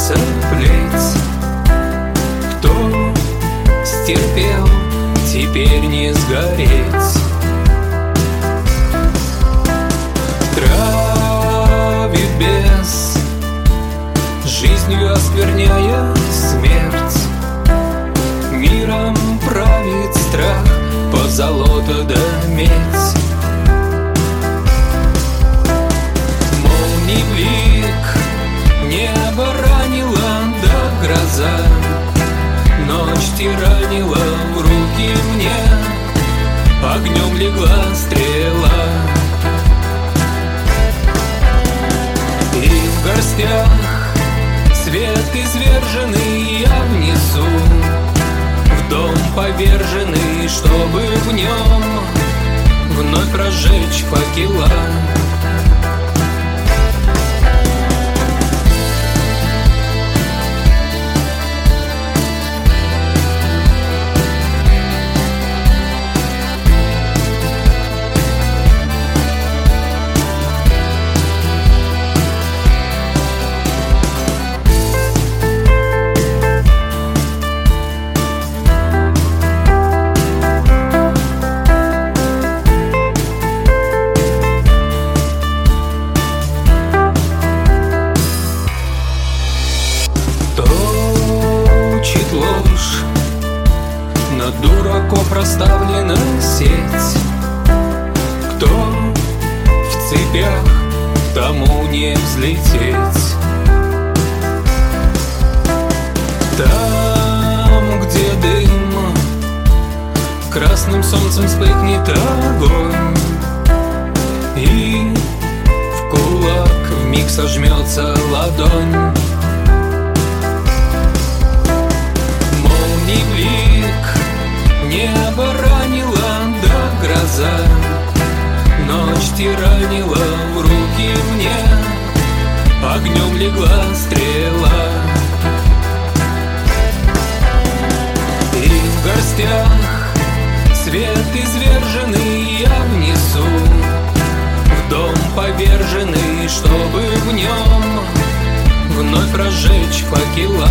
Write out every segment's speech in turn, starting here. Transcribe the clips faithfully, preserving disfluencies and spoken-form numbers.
остался плеть. Кто стерпел, теперь не сгореть. Травит бес, жизнью оскверняя смерть. Миром правит страх, позолота да медь. Молний блик, небо ранило да гроза. Ночь тиранила в руки мне, огнем легла стрела. И в горстях свет изверженный я внесу в дом поверженный, чтобы в нем вновь разжечь факела. Ложь, на дураков расставлена сеть. Кто в цепях, тому не взлететь. Там, где дым, красным солнцем вспыхнет огонь, и в кулак вмиг сожмется ладонь. Небо ранило да гроза, ночь тиранила в руки мне, огнем легла стрела. И в горстях свет изверженный я внесу в дом поверженный, чтобы в нем вновь разжечь факела.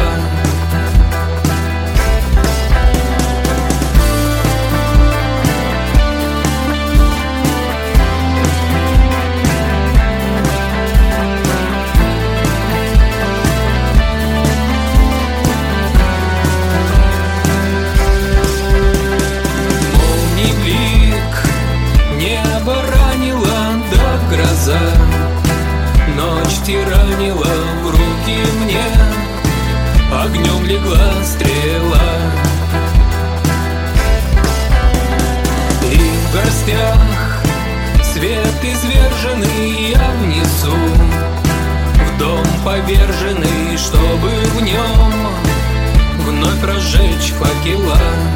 Ночь тиранила в руки мне, огнем легла стрела. И в горстях свет изверженный я внесу в дом поверженный, чтобы в нем вновь разжечь факела.